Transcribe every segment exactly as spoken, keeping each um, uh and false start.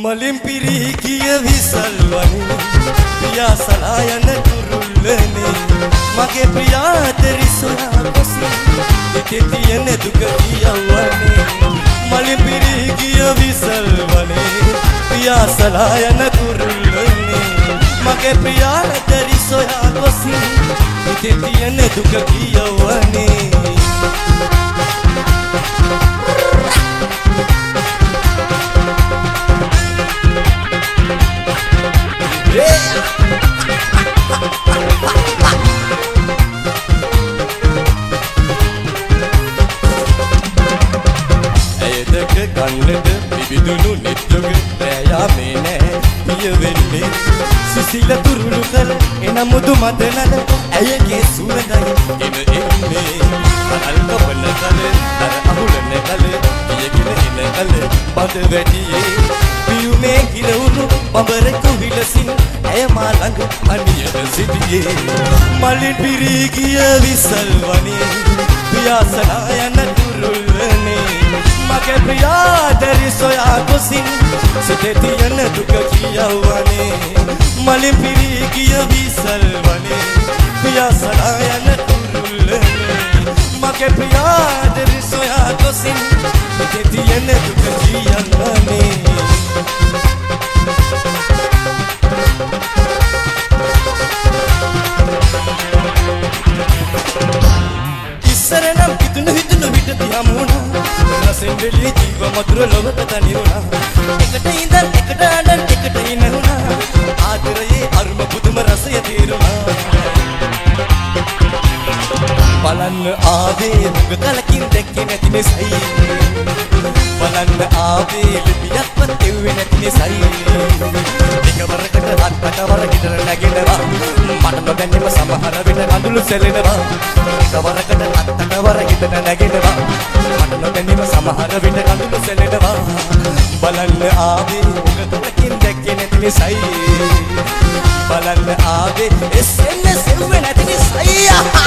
මලින් පිරී ගිය විසල් වනේ පියාසලා යන කුරුල්ලනේ මගේ ප්‍රියාතරි සොයා ගොසින් හිතේ තියෙන දුක කියවන්නේ මලින් පිරී ගිය විසල් වනේ පියාසලා යන කුරුල්ලනේ මගේ ප්‍රියාතරි සොයා ගොසින් හිතේ තියෙන දුක කියවන්නේ කන්නට පිබිදුණු නිත්‍යක පෑයාමේ නෑ පිය වෙන්නේ සිසිල තුරුළු කල එන මුදු මදනල ඇයගේ සුවඳයි එන එන්නේ අල්ක වන කල අර අහුලන කල පියගෙන එන කල බඳ වැටියේ පියුමේ කිරවුණු බඹරක විලසින් ඇය මා ළඟ අනියද සිටියේ මලින් පිරී ගිය විසල් වනේ පියාසලා යන කුරුල්ලනේ මගේ ප්‍රියාතරි සොයා ගොසින් සිතේ තියෙන දුක කියවන්නේ මලින් පිරී ගිය විසල් වනේ පියාසලා යන කුරුල්ලනේ මගේ ප්‍රියාතරි සොයා ගොසින් සිතේ තියෙන දුක කියවන්නේ ඉස්සරනම් කිතුන හිතුන විට තියමුණා සෙන්ඩලි ජීව මధుර ලොවට තනිරුණා එකට ඉඳන් එකට අඬන් එකට ඉනහුණා ආදරයේ අරුම පුදුම රසය තේරුණා බලන්න ආවේ මුග කලකින් දැක්කේ නැති නිසයි බලන්න ආවේ ලිපියක්වත් දෙව්වේ නැති නිසයි එකවරකට හත්කට වර හිතර නැගෙනවා මට නොදැන්නේම සමහර විට කඳුළු සැලෙනවා එකවරකට හත්කට වර හිතර නැගෙනවා මට නොදැන්නේම සමහර විට කඳුළු සැලෙනවා බලන්න ආවේ මුග කලකින් දැක්කේ නැති නිසයි බලන්න ආවේ එසෙන්න සෙව්වේ නැති නිසයි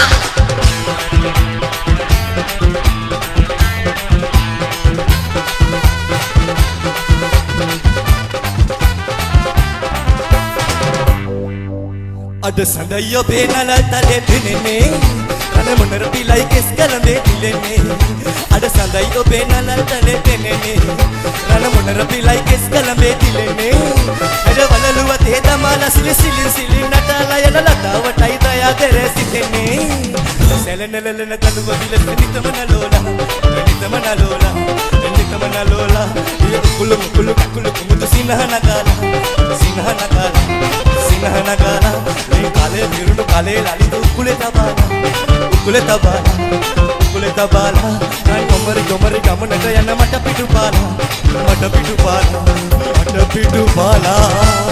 අද සඳයි ඔබේ නලතලේ දිනෙන්නේ රන මොනර පිලයි කෙස් කලඹේ දිලෙන්නේ අද සඳයි ඔබේ නලතලේ දිනෙන්නේ රන මොනර පිලයි කෙස් කලඹේ දිලෙන්නේ අද වලලුව තේ දමාලා සිලි සිලි සිලි නටලා යන ලතාවටයි දයා දෙරේ සිටෙන්නේ සැලනලලන තනුව විල නිතම නලෝලා නිතම නලෝලා නිතම නලෝලා කුළු කුළු කුළු කුමුතු සිනහන කාලා සිනහන කාලා සිනහන කාලා මේ කාලේ විරුණු කාලේ ලලිත උකුලේ තබාලා උකුලේ තබාලා උකුලේ තබාලා නන් කොමරි කොමරි ගමනට යන මට පිටු පාලා මට පිටු පාලා මට පිටු පාලා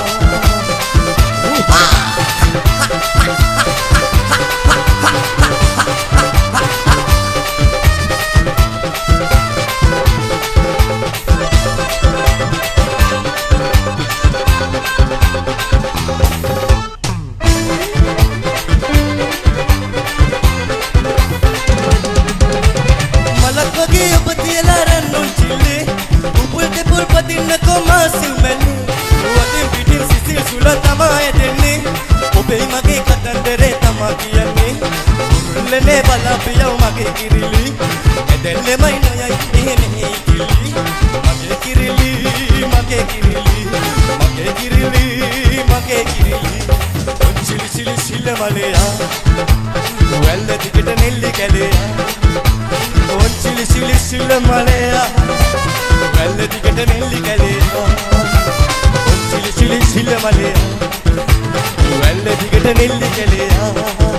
නේ බලා පියව මගේ කිරිලි එදෙල්ලේ මයින්යයි එහෙනේ කිරිලි මගේ කිරිලි මගේ කිරිලි මගේ කිරිලි මගේ කිරිලි චිලි චිලි සිල මලයා වෙල්ල දිගට නෙල්ලි කැලේ චිලි චිලි සිල මලයා වෙල්ල දිගට නෙල්ලි කැලේ චිලි චිලි සිල මලයා වෙල්ල දිගට නෙල්ලි කැලේ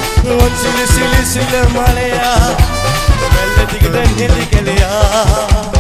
Silly, silly, silly, Maria. Well, let me get a